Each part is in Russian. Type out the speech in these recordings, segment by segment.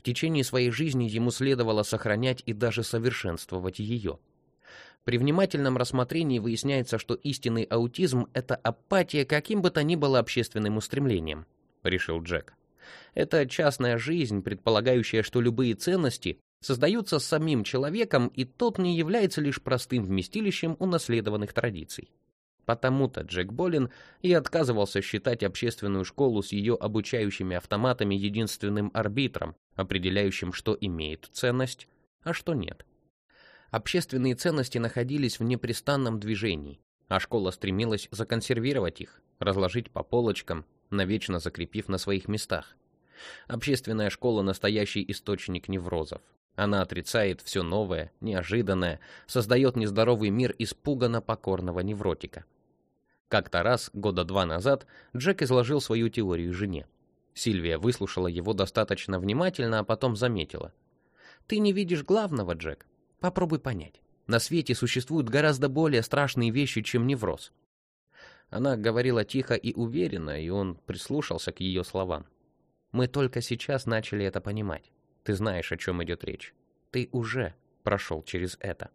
течение своей жизни ему следовало сохранять и даже совершенствовать ее. При внимательном рассмотрении выясняется, что истинный аутизм — это апатия каким бы то ни было общественным устремлением, решил Джек. Это частная жизнь, предполагающая, что любые ценности создаются самим человеком, и тот не является лишь простым вместилищем унаследованных традиций. Потому-то Джек Болин и отказывался считать общественную школу с ее обучающими автоматами единственным арбитром, определяющим, что имеет ценность, а что нет. Общественные ценности находились в непрестанном движении, а школа стремилась законсервировать их, разложить по полочкам, навечно закрепив на своих местах. Общественная школа — настоящий источник неврозов. Она отрицает все новое, неожиданное, создает нездоровый мир испуганно покорного невротика. Как-то раз, года 2 назад, Джек изложил свою теорию жене. Сильвия выслушала его достаточно внимательно, а потом заметила: «Ты не видишь главного, Джек. Попробуй понять. На свете существуют гораздо более страшные вещи, чем невроз». Она говорила тихо и уверенно, и он прислушался к ее словам. «Мы только сейчас начали это понимать. Ты знаешь, о чем идет речь. Ты уже прошел через это».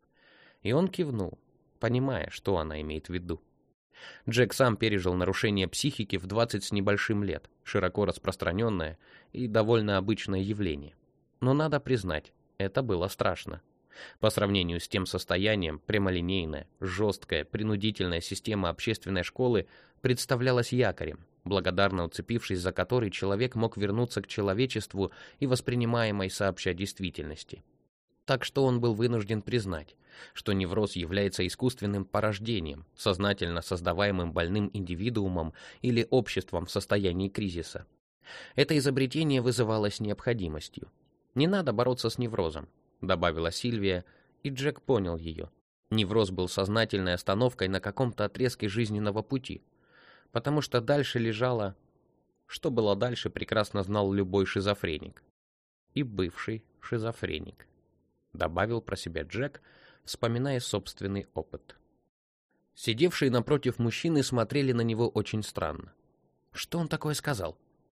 И он кивнул, понимая, что она имеет в виду. Джек сам пережил нарушение психики в 20 с небольшим лет, широко распространенное и довольно обычное явление. Но надо признать, это было страшно. По сравнению с тем состоянием, прямолинейная, жесткая, принудительная система общественной школы представлялась якорем, благодарно уцепившись за который человек мог вернуться к человечеству и воспринимаемой сообща действительности. Так что он был вынужден признать, что невроз является искусственным порождением, сознательно создаваемым больным индивидуумом или обществом в состоянии кризиса. Это изобретение вызывалось необходимостью. «Не надо бороться с неврозом», — добавила Сильвия, и Джек понял ее. Невроз был сознательной остановкой на каком-то отрезке жизненного пути, потому что дальше лежало... Что было дальше, прекрасно знал любой шизофреник. И бывший шизофреник, добавил про себя Джек, вспоминая собственный опыт. Сидевшие напротив мужчины смотрели на него очень странно. Что он такое сказал?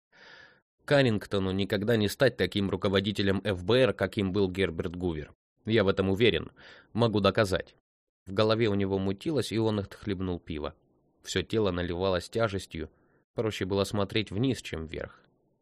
Каннингтону никогда не стать таким руководителем ФБР, каким был Герберт Гувер. Я в этом уверен. Могу доказать. В голове у него мутилось, и он отхлебнул пиво. Все тело наливалось тяжестью. Проще было смотреть вниз, чем вверх.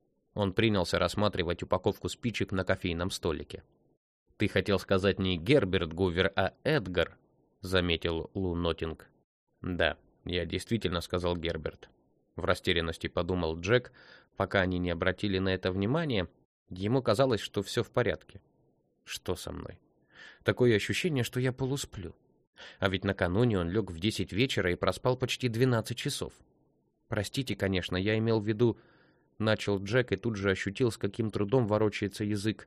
Он принялся рассматривать упаковку спичек на кофейном столике. «Ты хотел сказать не Герберт Гувер, а Эдгар», — заметил Лу Нотинг. «Да, я действительно сказал Герберт», — в растерянности подумал Джек, пока они не обратили на это внимания. Ему казалось, что все в порядке. Что со мной? Такое ощущение, что я полусплю. А ведь накануне он лег в 10 вечера и проспал почти 12 часов. Простите, конечно, я имел в виду... Начал Джек и тут же ощутил, с каким трудом ворочается язык.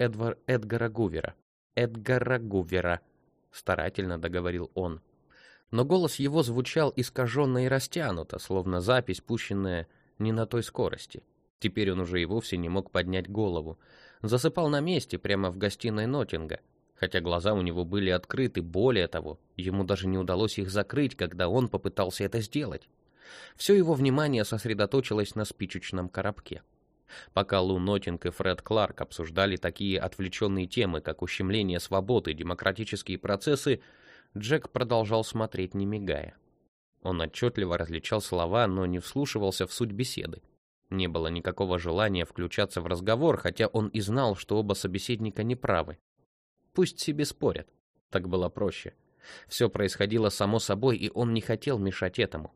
Эдгара Гувера. Эдгара Гувера, старательно договорил он. Но голос его звучал искаженно и растянуто, словно запись, пущенная не на той скорости. Теперь он уже и вовсе не мог поднять голову. Засыпал на месте, прямо в гостиной Нотинга. Хотя глаза у него были открыты, более того, ему даже не удалось их закрыть, когда он попытался это сделать. Все его внимание сосредоточилось на спичечном коробке. Пока Лу Нотинг и Фред Кларк обсуждали такие отвлеченные темы, как ущемление свободы, демократические процессы, Джек продолжал смотреть, не мигая. Он отчетливо различал слова, но не вслушивался в суть беседы. Не было никакого желания включаться в разговор, хотя он и знал, что оба собеседника неправы. Пусть себе спорят. Так было проще. Все происходило само собой, и он не хотел мешать этому.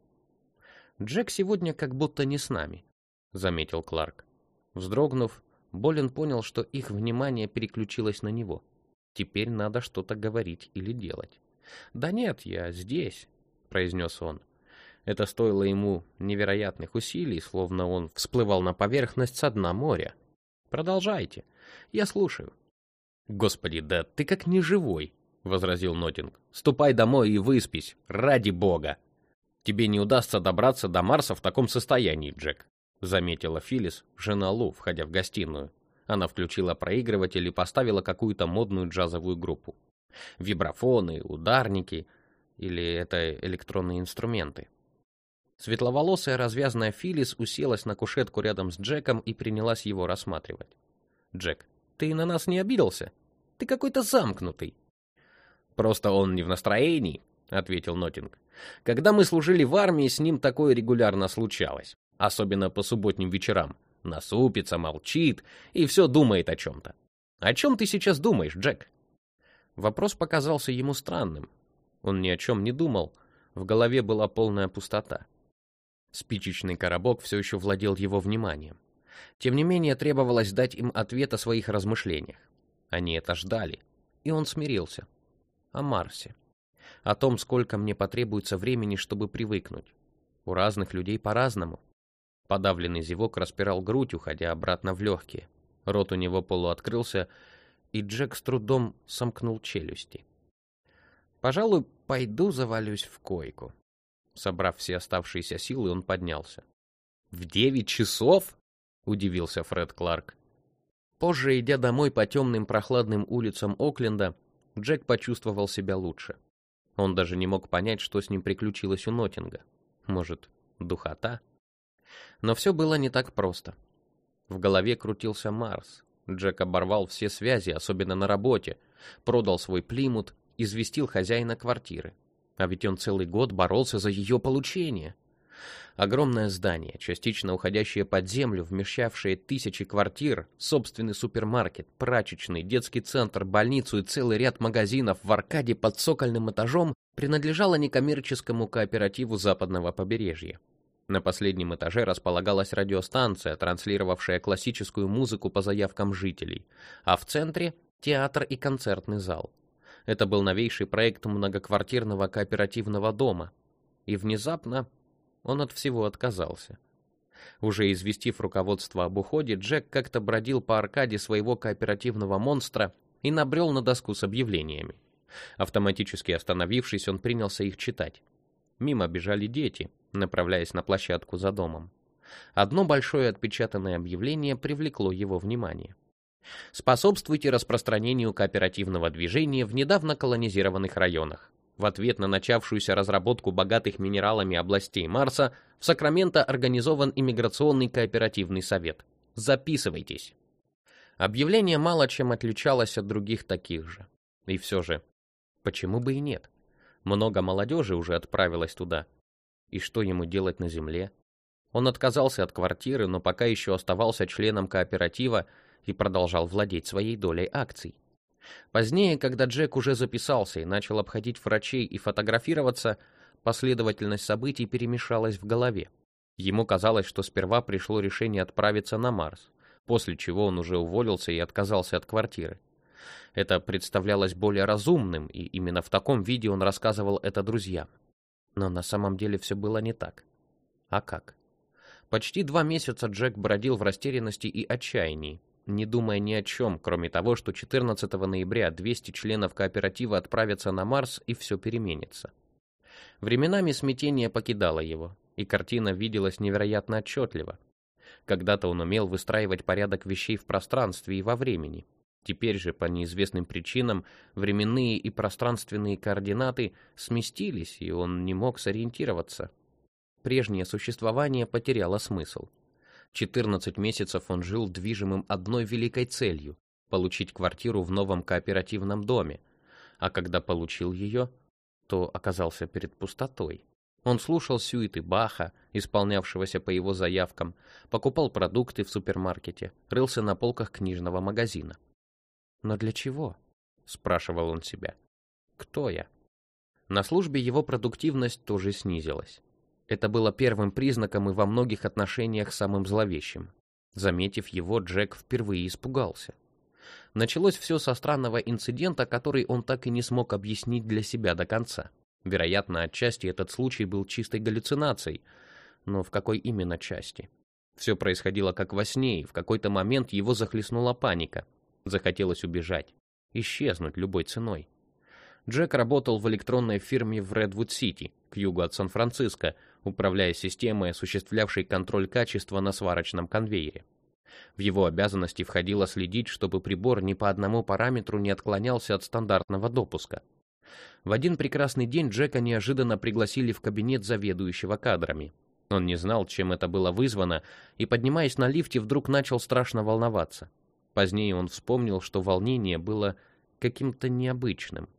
«Джек сегодня как будто не с нами», — заметил Кларк. Вздрогнув, Болин понял, что их внимание переключилось на него. Теперь надо что-то говорить или делать. «Да нет, я здесь», — произнес он. Это стоило ему невероятных усилий, словно он всплывал на поверхность со дна моря. «Продолжайте. Я слушаю». «Господи, да ты как неживой», — возразил Нотинг. «Ступай домой и выспись, ради бога». «Тебе не удастся добраться до Марса в таком состоянии, Джек», — заметила Филлис, жена Лу, входя в гостиную. Она включила проигрыватель и поставила какую-то модную джазовую группу. Вибрафоны, ударники или это электронные инструменты. Светловолосая развязная Филлис уселась на кушетку рядом с Джеком и принялась его рассматривать. Джек, ты на нас не обиделся? Ты какой-то замкнутый». «Просто он не в настроении», — ответил Ноттинг. «Когда мы служили в армии, с ним такое регулярно случалось. Особенно по субботним вечерам. Насупится, молчит и все думает о чем-то. О чем ты сейчас думаешь, Джек?» Вопрос показался ему странным. Он ни о чем не думал. В голове была полная пустота. Спичечный коробок все еще владел его вниманием. Тем не менее, требовалось дать им ответ о своих размышлениях. Они это ждали, и он смирился. О Марсе. О том, сколько мне потребуется времени, чтобы привыкнуть. У разных людей по-разному. Подавленный зевок распирал грудь, уходя обратно в легкие. Рот у него полуоткрылся, и Джек с трудом сомкнул челюсти. «Пожалуй, пойду завалюсь в койку». Собрав все оставшиеся силы, он поднялся. «В 9 часов?» — удивился Фред Кларк. Позже, идя домой по темным прохладным улицам Окленда, Джек почувствовал себя лучше. Он даже не мог понять, что с ним приключилось у Ноттинга. Может, духота? Но все было не так просто. В голове крутился Марс. Джек оборвал все связи, особенно на работе, продал свой Плимут, известил хозяина квартиры. А ведь он целый год боролся за ее получение. Огромное здание, частично уходящее под землю, вмещавшее тысячи квартир, собственный супермаркет, прачечный, детский центр, больницу и целый ряд магазинов в аркаде под цокольным этажом, принадлежало некоммерческому кооперативу западного побережья. На последнем этаже располагалась радиостанция, транслировавшая классическую музыку по заявкам жителей, а в центре — театр и концертный зал. Это был новейший проект многоквартирного кооперативного дома. И внезапно он от всего отказался. Уже известив руководство об уходе, Джек как-то бродил по аркаде своего кооперативного монстра и набрел на доску с объявлениями. Автоматически остановившись, он принялся их читать. Мимо бежали дети, направляясь на площадку за домом. Одно большое отпечатанное объявление привлекло его внимание. «Способствуйте распространению кооперативного движения в недавно колонизированных районах. В ответ на начавшуюся разработку богатых минералами областей Марса в Сакраменто организован иммиграционный кооперативный совет. Записывайтесь». Объявление мало чем отличалось от других таких же. И все же, почему бы и нет? Много молодежи уже отправилось туда. И что ему делать на земле? Он отказался от квартиры, но пока еще оставался членом кооператива и продолжал владеть своей долей акций. Позднее, когда Джек уже записался и начал обходить врачей и фотографироваться, последовательность событий перемешалась в голове. Ему казалось, что сперва пришло решение отправиться на Марс, после чего он уже уволился и отказался от квартиры. Это представлялось более разумным, и именно в таком виде он рассказывал это друзьям. Но на самом деле все было не так. А как? Почти 2 месяца Джек бродил в растерянности и отчаянии, не думая ни о чем, кроме того, что 14 ноября 200 членов кооператива отправятся на Марс, и все переменится. Временами смятение покидало его, и картина виделась невероятно отчетливо. Когда-то он умел выстраивать порядок вещей в пространстве и во времени. Теперь же, по неизвестным причинам, временные и пространственные координаты сместились, и он не мог сориентироваться. Прежнее существование потеряло смысл. 14 месяцев он жил движимым одной великой целью — получить квартиру в новом кооперативном доме. А когда получил ее, то оказался перед пустотой. Он слушал сюиты Баха, исполнявшегося по его заявкам, покупал продукты в супермаркете, рылся на полках книжного магазина. «Но для чего?» — спрашивал он себя. «Кто я?» На службе его продуктивность тоже снизилась. Это было первым признаком и во многих отношениях самым зловещим. Заметив его, Джек впервые испугался. Началось все со странного инцидента, который он так и не смог объяснить для себя до конца. Вероятно, отчасти этот случай был чистой галлюцинацией, но в какой именно части? Все происходило как во сне, и в какой-то момент его захлестнула паника. Захотелось убежать, исчезнуть любой ценой. Джек работал в электронной фирме в Редвуд-Сити, к югу от Сан-Франциско, управляя системой, осуществлявшей контроль качества на сварочном конвейере. В его обязанности входило следить, чтобы прибор ни по одному параметру не отклонялся от стандартного допуска. В один прекрасный день Джека неожиданно пригласили в кабинет заведующего кадрами. Он не знал, чем это было вызвано, и, поднимаясь на лифте, вдруг начал страшно волноваться. Позднее он вспомнил, что волнение было каким-то необычным.